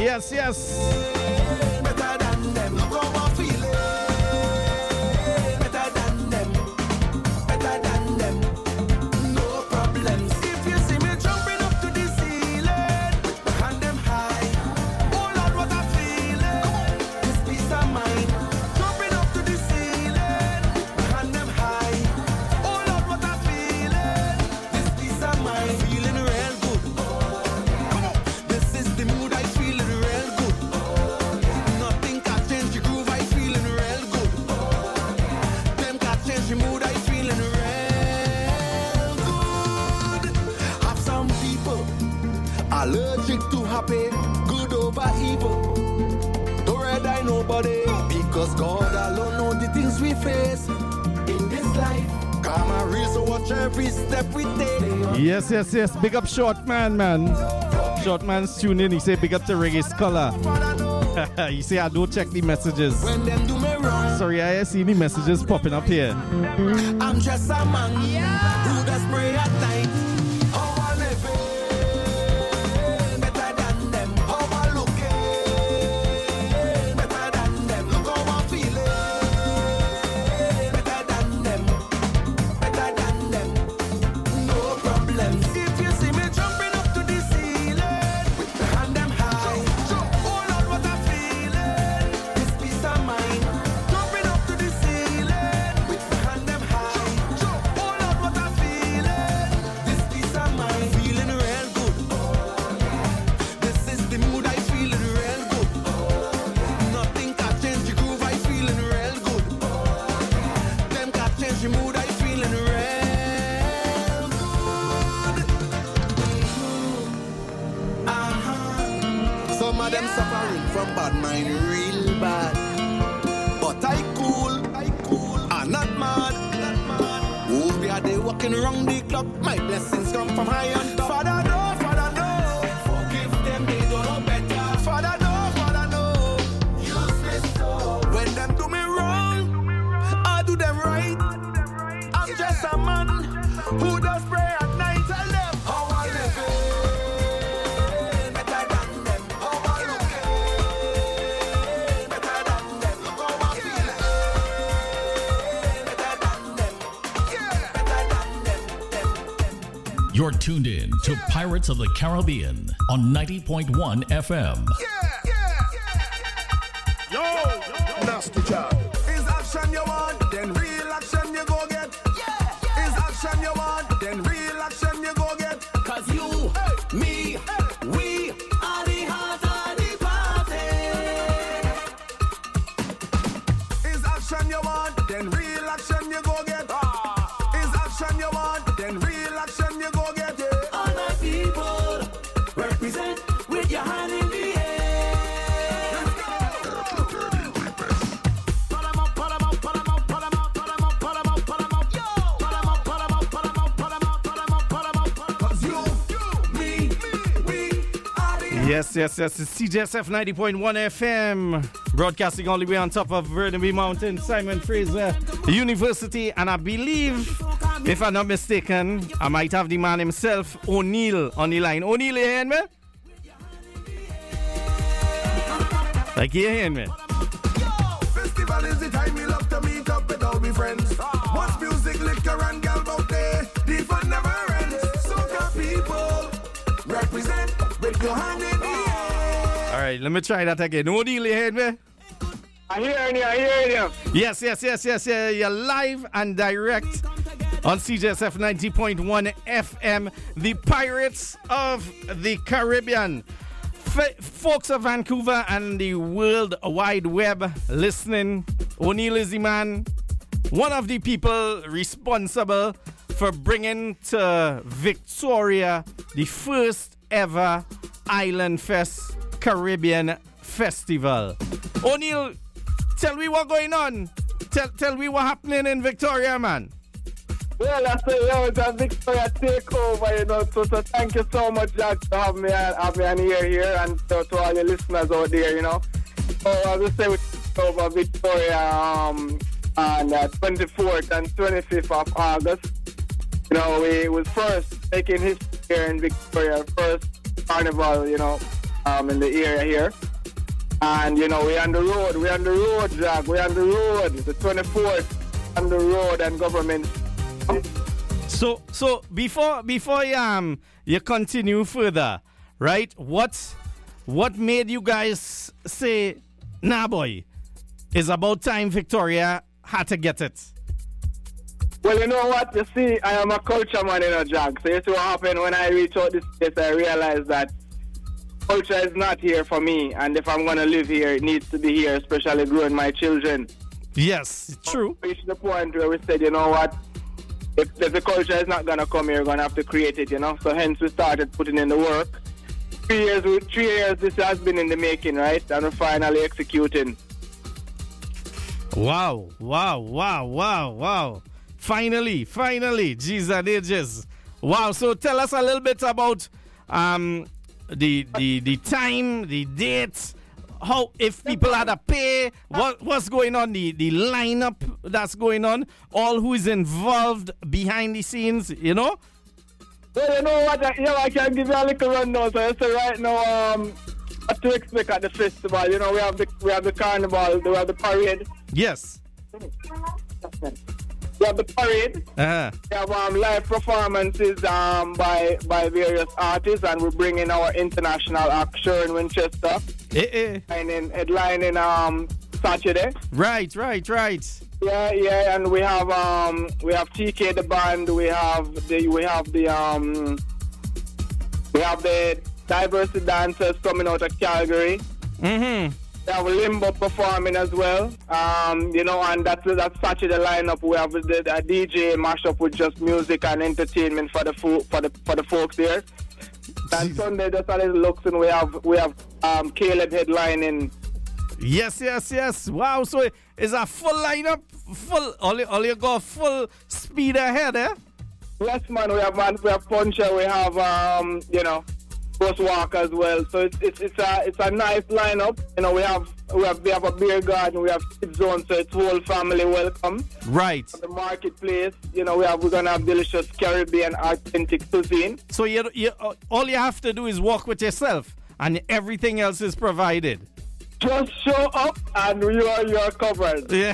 Yes, yes. Better than them. Look how I feel it. Better than them. Better than them. No problems. If you see me jumping up to the ceiling, with my hand them high. Oh Lord, what I feeling. This peace of mind. Jumping up to the ceiling, with my hand them high. Oh Lord, what I feeling. This peace of mind. Feeling real good. Come on. This is the mood I feeling real good. Nothing can change the groove I feeling real good. Them can change the mood I feeling real good. Have some people allergic to happy, good over evil. Don't red eye nobody, because God alone know the things we face in this life. Karma reason watch every step we take. Yes, yes, yes. Big up Short Man. Short Man's tuned in. He say big up to Reggae Scholar. He say I don't check the messages. When them do me wrong, Sorry, I see the messages popping up here. I'm just a man who does pray at night. How I live better than them. How I look better than them. Look how I feel better than them. Better than them. No problems. If you see me jumping up to the ceiling, with my hand them high. Oh Lord, what I feeling. This peace of mind. Jumping up to the ceiling, with my hand them high. Oh Lord, what I feeling. This peace of mind. Feeling real good. This is the mood I feeling real good. Nothing can change the groove I feeling real good. Them can change the mood I feeling real good. Some of them suffering from bad mind real bad. But I cool, I'm not mad. Oh, we are they walking around the clock. My blessings come from high on top. Father no, forgive them, they don't know better. Father no, useless soul. When them do me wrong, I do them right. I'm just a man who does pray at night. Tell them how I live better than them. How I look better than them. Look how I feel better than them. Better than them. You're tuned in to Pirates of the Caribbean on 90.1 FM. Yo, nasty job. Is action you want, then real action you go get. Is action you want, then real action you go get. Cause you, me, we are the heart of the party. Is action you want, then real action you go get. Is action you want, then real action you go get. All my people represent with your hand in the air. Let's go. Pull 'em up, pull 'em up, pull 'em up, pull 'em up, pull 'em up, pull 'em up, pull 'em up. Yo, pull 'em up, pull 'em up, pull 'em up, pull 'em up, pull 'em up, pull 'em up. 'Cause you, me, we are the. Yes, yes, yes. It's CJSF 90.1 FM. Broadcasting all the way on top of Burnaby Mountain, Simon Fraser University. And I believe, if I'm not mistaken, I might have the man himself, O'Neill, on the line. O'Neill, you hearing me? Like, you hearing me? Festival is the time we love to meet up with all my friends. Once music, liquor, and gal out there, the fun never ends. Soca people represent with your hand in the air. All right, let me try that again. O'Neill, you hearing me? I hear you. Yes. You're live and direct on CJSF 90.1 FM, the Pirates of the Caribbean. Folks of Vancouver and the World Wide Web listening, O'Neill is the man, one of the people responsible for bringing to Victoria the first ever Island Fest Caribbean Festival. O'Neill, tell me what's going on. Tell me what happening in Victoria, man. Well, I say, it's a Victoria takeover, so thank you so much, Jack, to have me on here, and to all your listeners out there, So, as I say, we took over Victoria on the 24th and 25th of August. We was first making history here in Victoria, first carnival, in the area here. And, you know, we're on the road, Jack, we're on the road. The 24th, on the road and government. So before you continue further, right? What made you guys say, nah boy, it's about time Victoria had to get it? Well, you know what? You see, I am a culture man, you know, Jack. So you see what happened when I reached out this place, I realized that culture is not here for me. And if I'm going to live here, it needs to be here, especially growing my children. Yes, true. We reached the point where we said, you know what? If the culture is not going to come here, we're going to have to create it, you know. So hence we started putting in the work. 3 years this has been in the making, right? And we're finally executing. Wow. Finally. Jeez and ages. Wow, so tell us a little bit about the time, the dates, how, if people had to pay, what's going on, the lineup that's going on, all who is involved behind the scenes, you know? Well, you know what, I can give you a little rundown. So right now, what to expect at the festival, you know, we have the carnival, we have the parade. Yes. We have the parade. Uh-huh. We have live performances by various artists, and we bring in our international act, Sharon Winchester, headlining Saturday. Right. Yeah, and we have TK the band. We have the diversity dancers coming out of Calgary. Mm-hmm. We have Limbo performing as well, you know, and that's Saturday lineup. We have the DJ mashup with just music and entertainment for the folks there. And Sunday, just a little looks, and we have Caleb headlining. Yes. Wow, so it's a full lineup, all you go full speed ahead, eh? Yes, man. We have Puncher. We have you know, Crosswalk as well. So it's a nice lineup. You know, we have a beer garden, we have kids zone, so it's whole family welcome. Right. The marketplace, you know, we're gonna have delicious Caribbean authentic cuisine. So you all you have to do is walk with yourself, and everything else is provided. Just show up and you are covered. Yeah.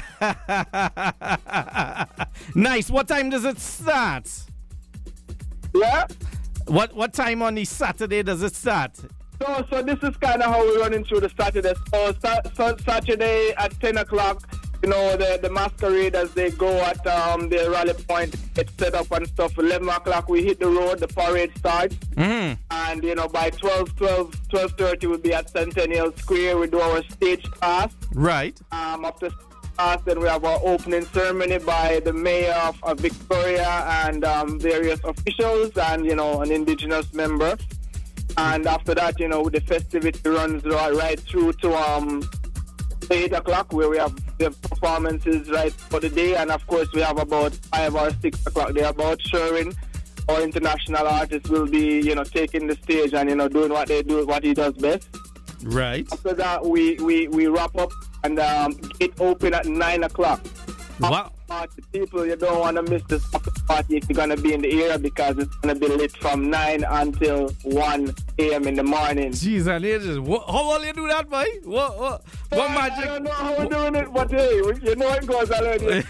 Nice. What time does it start? Yeah. What time on the Saturday does it start? So this is kind of how we're running through the Saturday. So Saturday at 10 o'clock, you know, the masqueraders, they go at the rally point, get set up and stuff. 11 o'clock, we hit the road, the parade starts. Mm-hmm. And, you know, by 12:30, we'll be at Centennial Square. We do our stage pass. Right. After pass, then we have our opening ceremony by the mayor of Victoria and various officials and, you know, an indigenous member. And after that, you know, the festivity runs right through to 8 o'clock, where we have the performances right for the day. And of course, we have about 5 or 6 o'clock there about Sharon. Our international artists will be, you know, taking the stage and, you know, doing what he does best. Right. After that, we wrap up and gate open at 9 o'clock. Wow. People, you don't want to miss this party if you're going to be in the area, because it's going to be lit from 9 until 1 a.m. in the morning. Jeez, and ages. How will you do that, boy? What magic? I don't know how we're doing it, but hey, you know it goes already.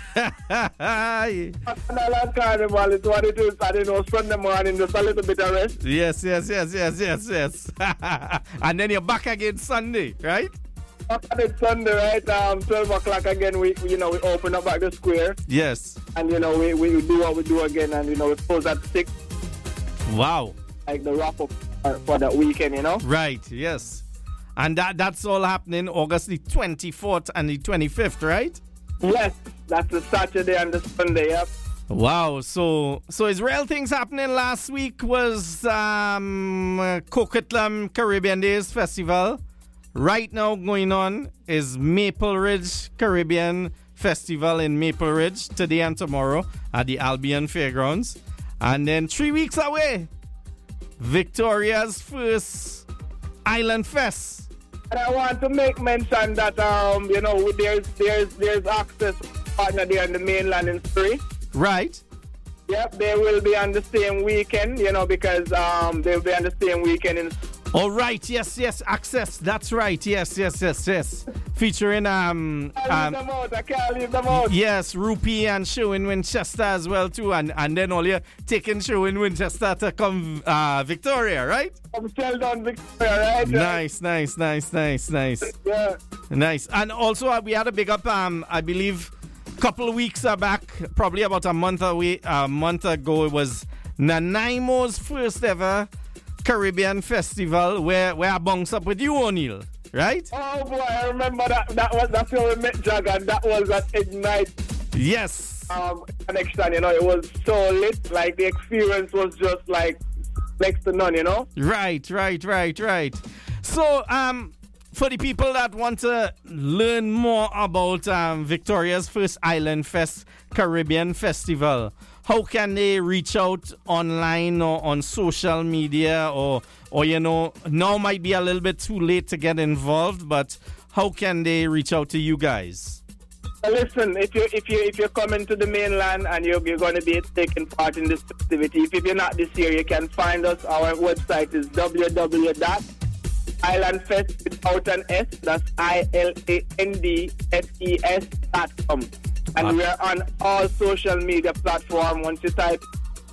Last carnival is what it is. I don't know, Sunday morning, just a little bit of rest. Yes. And then you're back again Sunday, right? It's Sunday, right? 12 o'clock again, we open up back the square. Yes. And, you know, we do what we do again, and, you know, we close at 6. Wow. Like the wrap-up for that weekend, you know? Right, yes. And that's all happening August the 24th and the 25th, right? Yes, that's the Saturday and the Sunday, yep. Wow, so Israel things happening last week was Coquitlam Caribbean Days Festival. Right now going on is Maple Ridge Caribbean Festival in Maple Ridge today and tomorrow at the Albion Fairgrounds. And then 3 weeks away, Victoria's first Island Fest. And I want to make mention that, you know, there's access partner there on the mainland in Surrey. Right. Yep, they will be on the same weekend, you know, because they'll be on the same weekend in All right, yes, Access. That's right. Yes. Featuring I can't leave them out. yes, Rupee and Sherwin Winchester as well too, and then all you're taking Sherwin Winchester to come Victoria, right? I'm still done Victoria, right? Nice. Yeah. Nice. And also we had a big up I believe a couple of weeks back, probably about a month ago, it was Nanaimo's first ever Caribbean festival where I bounced up with you, O'Neill, right? Oh boy, I remember that's where we met Jag, and that was at Ignite Yes. connection, it was so lit, like the experience was just like next to none, Right. So, for the people that want to learn more about Victoria's first Island Fest Caribbean Festival, how can they reach out online or on social media or now might be a little bit too late to get involved, but how can they reach out to you guys? Listen, if you're coming to the mainland and you're going to be taking part in this festivity, if you're not this year, you can find us. Our website is www.islandfest without an S. That's ILANDFES.com. And we are on all social media platforms. Once you type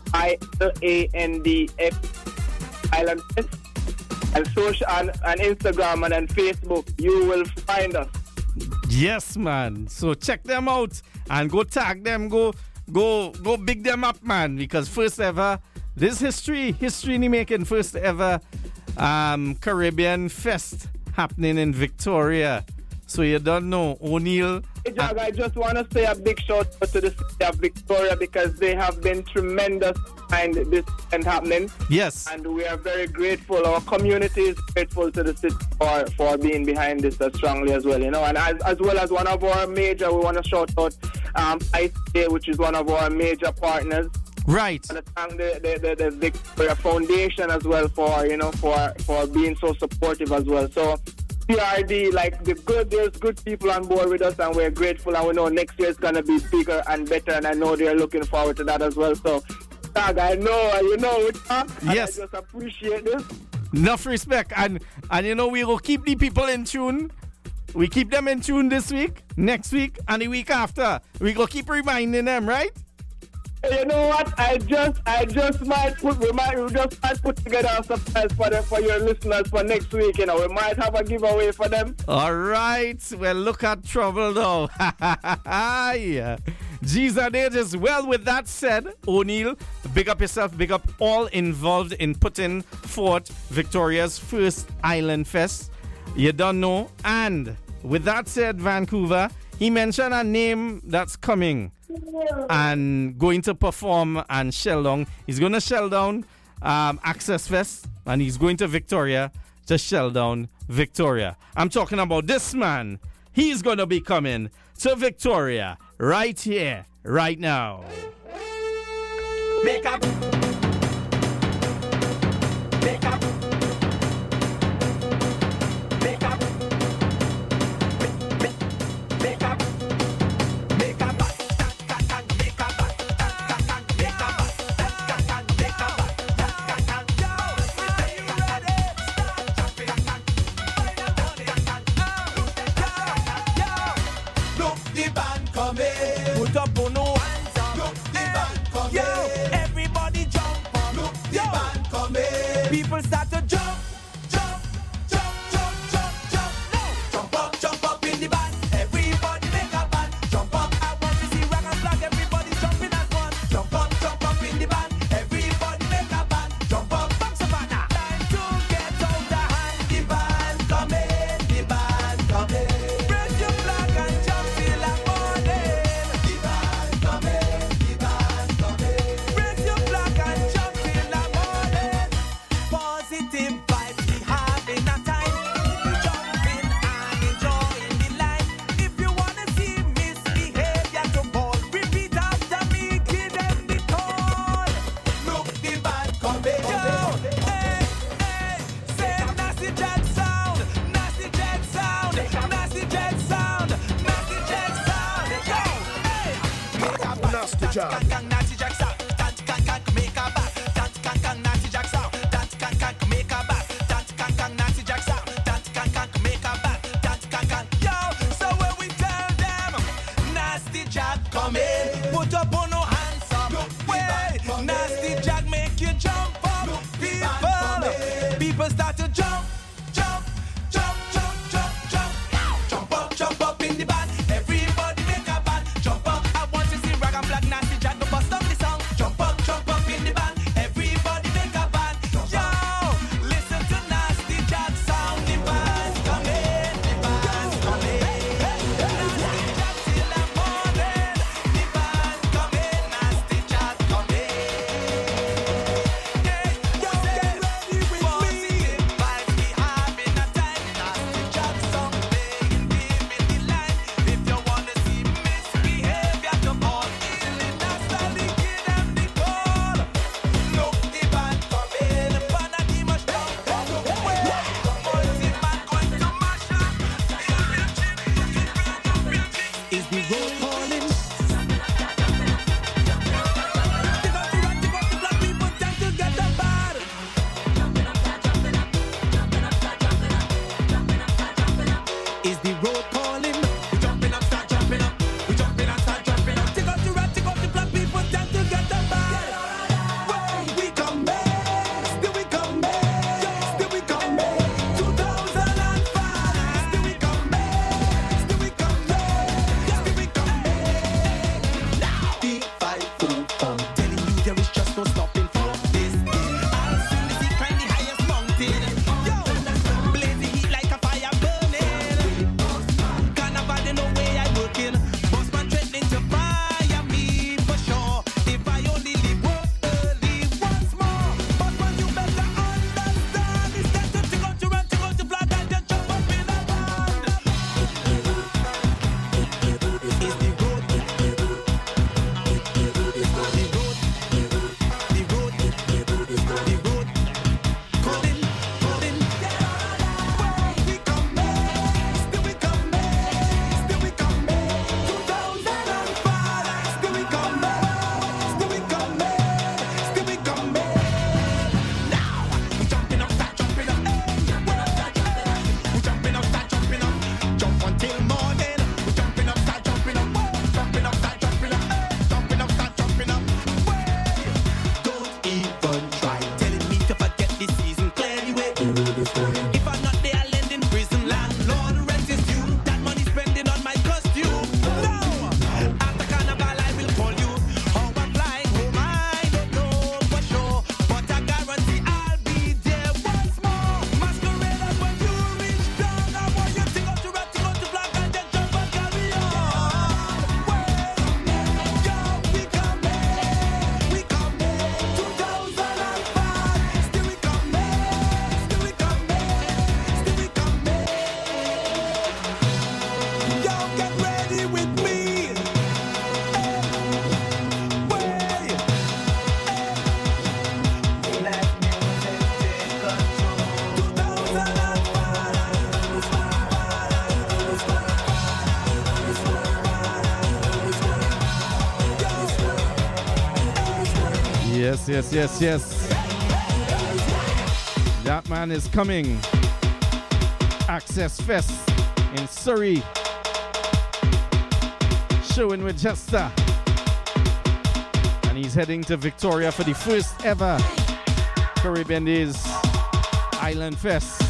ILANDF Island Fest and social and Instagram and then Facebook, you will find us. Yes, man. So check them out and go tag them, go big them up, man. Because first ever, this history in the making. First ever Caribbean Fest happening in Victoria. So you don't know, O'Neill. Hey, Jag, I just want to say a big shout out to the city of Victoria because they have been tremendous behind this event happening. Yes. And we are very grateful. Our community is grateful to the city for being behind this as strongly as well, And as well as one of our major, we want to shout out ICA, which is one of our major partners. Right. And thank the Victoria Foundation as well for being so supportive as well. So PRD, there's good people on board with us, and we're grateful, and we know next year is going to be bigger and better, and I know they're looking forward to that as well. So, Tag, I know, yes. I just appreciate this. Enough respect, and we will keep the people in tune. We keep them in tune this week, next week, and the week after. We will keep reminding them, right? You know what? I just might put together a surprise for your listeners for next week. We might have a giveaway for them. All right. Well, look at trouble now. Yeah. G's and H's. Well, with that said, O'Neill, big up yourself, big up all involved in putting forth Victoria's first Island Fest. You don't know. And with that said, Vancouver, he mentioned a name that's coming and going to perform and shell down. He's going to shell down Access Fest, and he's going to Victoria to shell down Victoria. I'm talking about this man. He's going to be coming to Victoria right here, right now. Make up. Make up. Make up. Make up. Put up on no hands up. Look the band coming. Yo, everybody jump up. Look the band coming. People start to jump. Jump, jump, jump, jump, jump. No. Jump up in the band. Everybody make a band. Jump up. I want to see rock and flag. Everybody jumping as one. Jump up in the band. Everybody make a band. Jump up. From Savannah. Time to get out the hand. The band coming. The band coming. Raise your flag and jump till the morning. The band coming. The band coming. Raise your flag and jump till the morning. Positive vibes, we having a time. Jumping and enjoying the life. If you wanna see misbehavior to ball, repeat after me, give them the call. Look the band coming. Yo, hey, say nasty jet sound, nasty jet sound, nasty jet sound, nasty jet sound. Yo, hey, make a back, Nasty Jack. nasty jet sound, dance, make a back, dance, nasty jet sound, dance, make a back, dance, Yes. That man is coming. Access Fest in Surrey. Showing with Jester. And he's heading to Victoria for the first ever Caribbean Days Island Fest.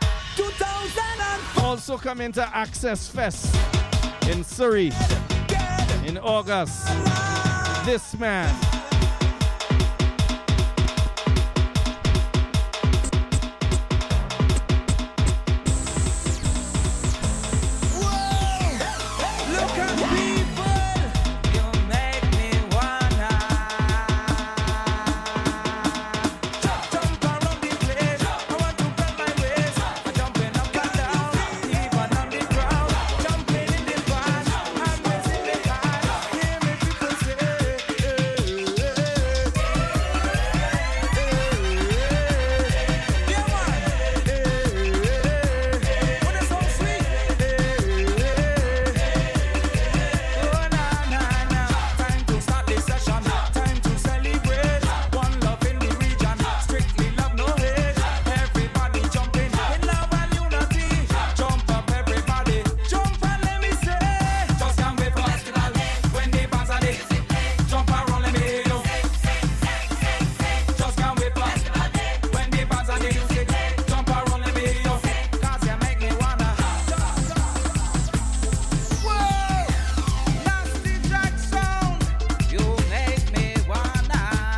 2004. Also coming to Access Fest in Surrey in August. This man. Look at people, you make me wanna jump around the place. I want to bend my waist, jumping up and down, even on the ground, jumping in the van, and raising the hand. Hear me people say, yeah man, what is so sweet? Oh na na na, time to start this session, time to celebrate. One love in the region, strictly love no hate. Everybody jumping in love and unity. Jump up everybody, jump and let me say. Just can't wait for festival when the bands are there. Jump around, let me hear you. Just can't wait for festival when the bands are there. Jump around, let me hear you. 'Cause you make me wanna. Whoa, Nasty Jack sound, you make me wanna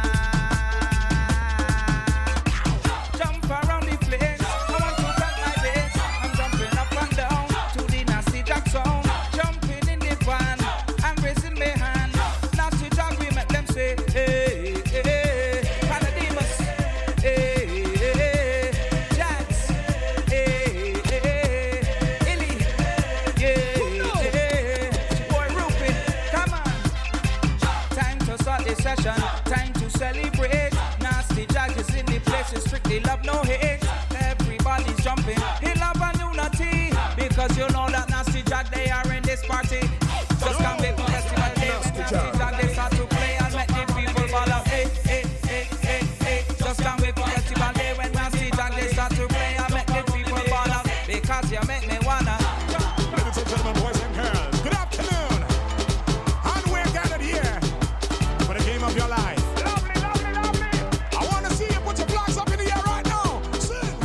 jump around the place. I want to bend my waist. I'm jumping up and down to the Nasty Jack sound, jumping in the van and raising my hand. Nasty Jack, we make them say, hey, hey, Parademus, hey, hey, Jax, hey, hey, Illy, yeah, boy Rupin, come on. Time to start this session, time to celebrate. Nasty Jack is in the place, it's strictly love, no hate. Everybody's jumping in love and unity, because you know that Nasty Jack, they are in this party. Just can't wait for festival day when Nasty Jack, they start to play and make the people ball out. Hey, hey, hey, hey, hey. Just can't wait for festival day when Nasty Jack, they start to play and make the people ball out, because you make me wanna. Ladies and gentlemen, boys and girls, good afternoon. And we're gathered here for the game of your life. Lovely, lovely, lovely. I want to see you put your flags up in the air right now. Sing.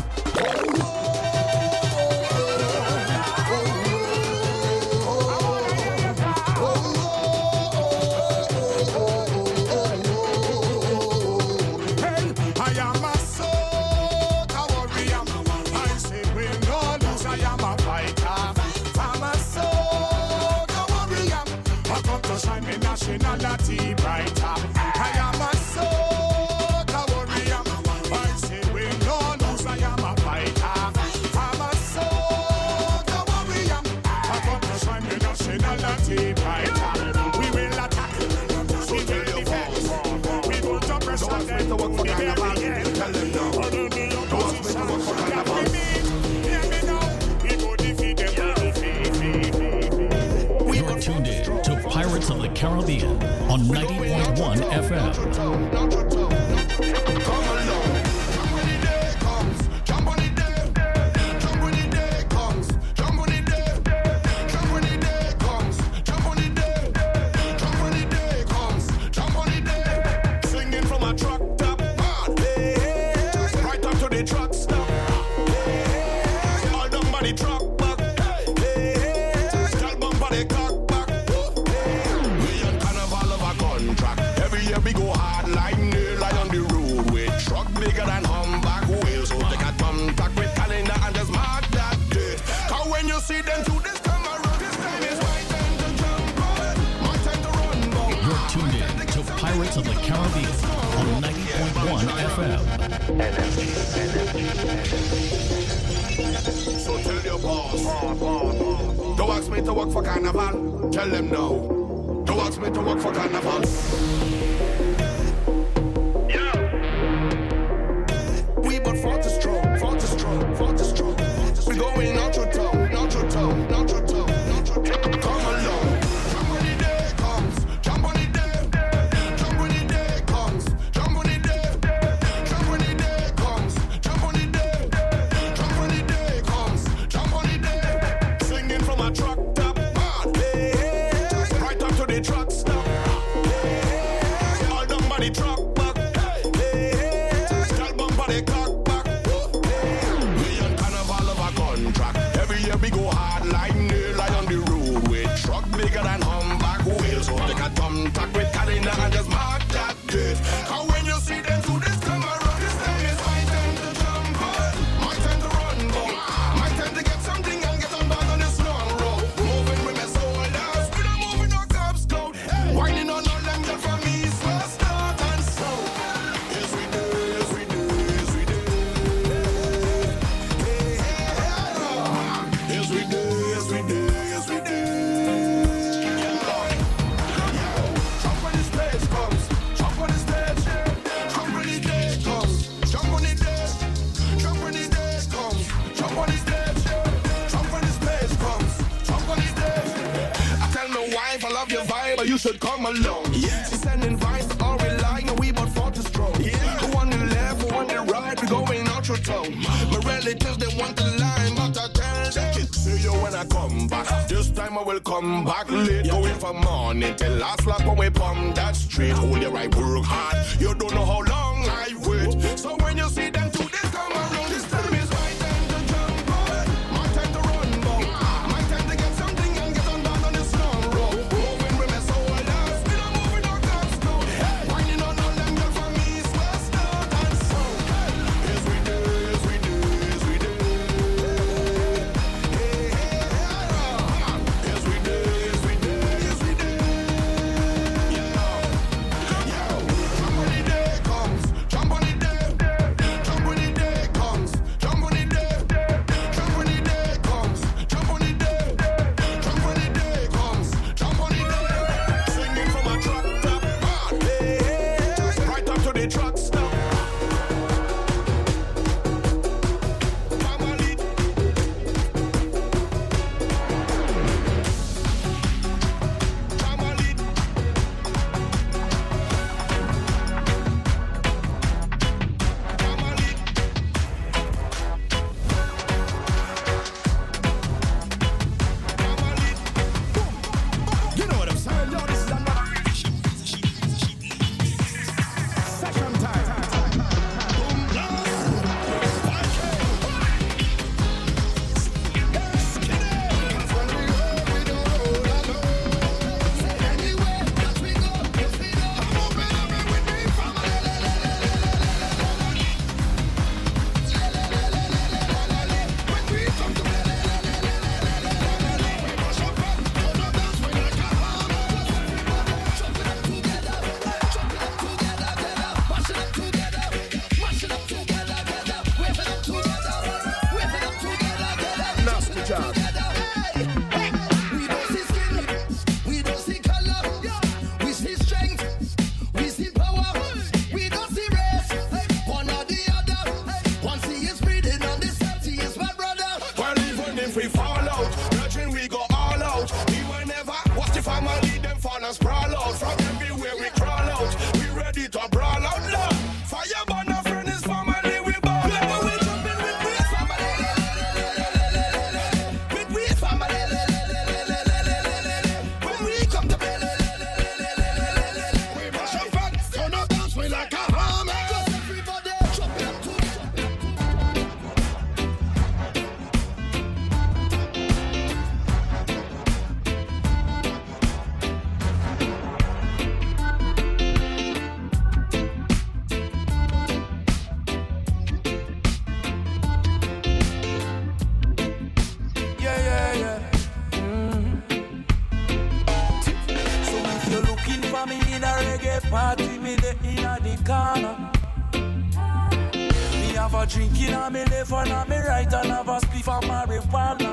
Hey, I am a soca warrior. I say win or lose, I am a fighter. I'm a soca warrior. I come to shine my nationality brighter. I am a soca warrior. I say win or lose, I am a fighter. I'm a soca warrior. I come to shine my nationality brighter. We will attack. We will defend. We will to press on them. We will end. Under the opposition. That we meet. Hear me now. We will defeat them. You're tuned in to Pirates of the Caribbean on 90.1 FM. Come along. When the day comes, jump on the day. Jump when the day comes, jump on the day. Jump when the day comes, jump on the day. Jump when the day comes, jump on the day. Singing from a truck top, right up to the truck stop. All down by the truck back. Girl bump on the cock back. We on carnival of a contract. Every year we go hard like nail on the road with truck bigger than humpback wheels. So take a thumbtack with calendar and just mark that date. Cause when you see them to this camera, this time is my time to jump on. My time to run, boy. You're tuned in to Pirates of the Caribbean on 90.1 FM. So tell your boss. Don't ask me to work for carnival. Tell them no. Don't ask me to work for carnival. We but 40 strong, 40 strong, 40 strong. We going out your town, out your town, out your town, out your town. Come along. Jump when the day comes, jump when the day. Jump when the day comes, jump when the day. but you should come along. Yeah. She sending vibes, all relying, we about 40 strong. Yeah. Who on the left, who on the right, we going out your town. My relatives, they want the line, but I tell them, see you when I come back. This time I will come back late, going from morning till last lap when we pump that street. Hold your right, work hard. You don't know how long I wait. So when you see them do this, come around, this time is my time to jump on. My time to run, boy. My time to get something and get on down on this long road. Moving with me so last, we don't move in our guns now. Winding on all them girls from east, west, north and south. Yes we do, yes we do, yes we do. Yes we do, yes we do, yes we do. Jump when the day comes, jump when the day, jump when the day comes, jump when the day, jump when the day comes, jump when the day, jump when the day comes, jump when the day. Singing from a truck top, right up to the truck stop. Family. Family. Family. You know what I'm saying? Yo, this is another second time. Boom, nasty job. We don't see skin, we don't see color, we see strength, we see power, we don't see race, one or the other, one sea is breathing and the sea is my brother. Well, even if we fall out, virgin we go all out. We will never watch the family, them fall and sprawl out. From everywhere we crawl out, we ready to brawl out. Love, fire burn a friend is family, we ball out. We jumping with we family, with we family. When we come to bed, we mash up and turn up dance, we like a hammer. Everybody jump up to Yeah. So if you're looking for me in a reggae party, me the inna the corner. Me have a drink in a me left and a me right and have a spliff of marijuana.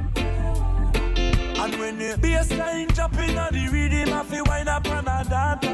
And when the bassline drop inna the rhythm, I feel wind up and a dance.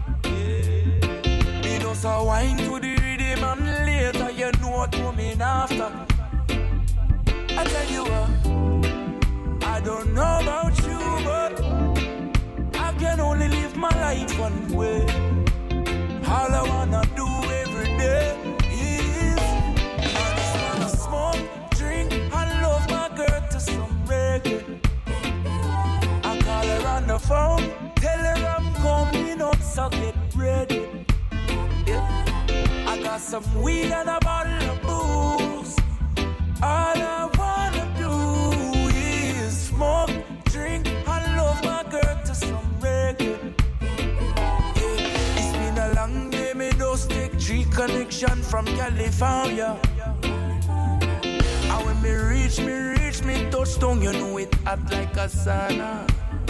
Me just a wine to the rhythm and later you know what coming after. I tell you what, I don't know about you, but I can only live my life one way. All I wanna do every day is I just wanna smoke, drink, and love my girl to some reggae. I call her on the phone, tell her I'm coming up, so get ready. Yeah. I got some weed and a bottle of booze. All I wanna do is smoke, drink, and love my girl to some reggae. Yeah. It's been a long day, me just take 3 connection from California. And when me reach me touchdown, you know it hot like a sauna.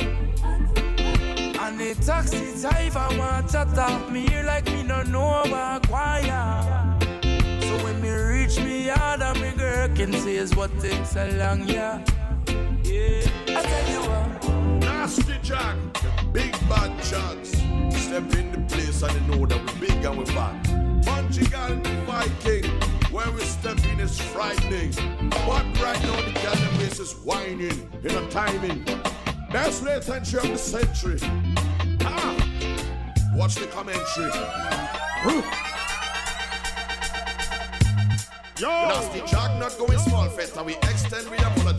And the taxi driver want to talk me here like me no know about choir. So when me reach me yard and me girl can say is what takes a long yeah. I tell you what, Nasty Jack, big bad chugs. Step in the place and you know that we big and we bad. Punchy gal Viking, where we step in is frightening. But right now the gal them waist is whining in a timing. Best latency of the century. Watch the commentary. Yo! Nasty Jack not going small fest. Now we extend, we apologize.